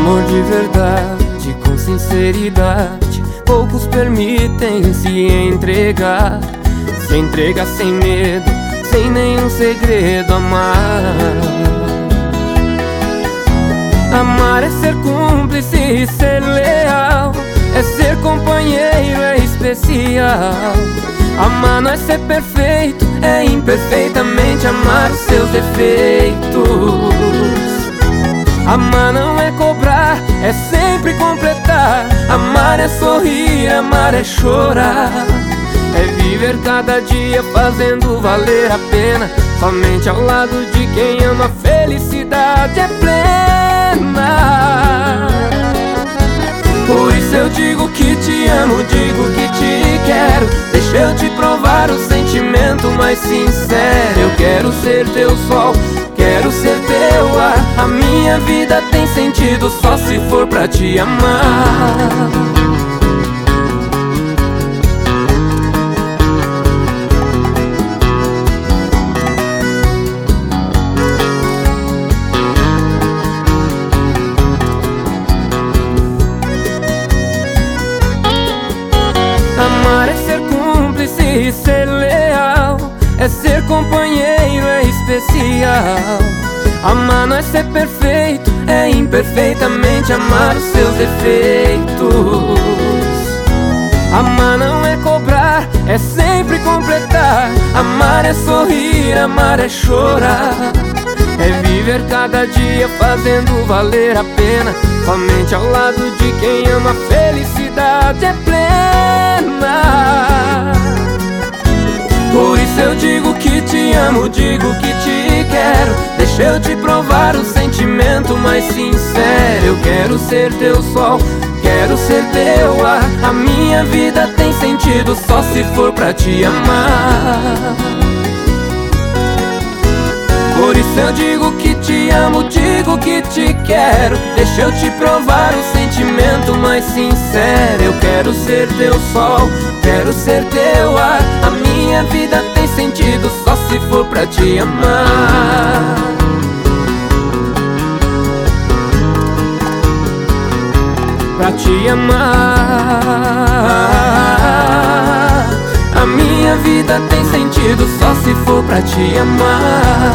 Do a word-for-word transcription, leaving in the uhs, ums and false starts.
Amor de verdade, com sinceridade, poucos permitem se entregar. Se entrega sem medo, sem nenhum segredo. Amar Amar é ser cúmplice e ser leal, é ser companheiro, é especial. Amar não é ser perfeito, é imperfeitamente amar os seus defeitos. Amar não é cobrar, é sempre completar. Amar é sorrir, amar é chorar. É viver cada dia fazendo valer a pena. Somente ao lado de quem ama, a felicidade é plena. Por isso eu digo que te amo, digo que te quero. Deixa eu te provar o sentimento mais sincero. Eu quero ser teu sol, quero ser teu ar. A minha vida tem sentido só se for pra te amar. Amar é ser cúmplice e ser leal, é ser companheiro, é especial. Amar não é ser perfeito, é imperfeitamente amar os seus defeitos. Amar não é cobrar, é sempre completar. Amar é sorrir, amar é chorar. É viver cada dia fazendo valer a pena. Somente ao lado de quem ama, a felicidade é plena. Por isso eu digo que te amo, digo que te quero. Deixa eu te provar o sentimento mais sincero. Eu quero ser teu sol, quero ser teu ar. A minha vida tem sentido só se for pra te amar. Por isso eu digo que te amo, digo que te quero. Deixa eu te provar o sentimento mais sincero. Eu quero ser teu sol, quero ser teu ar. A minha vida tem sentido só se for pra te amar. Pra te amar. A minha vida tem sentido só se for pra te amar.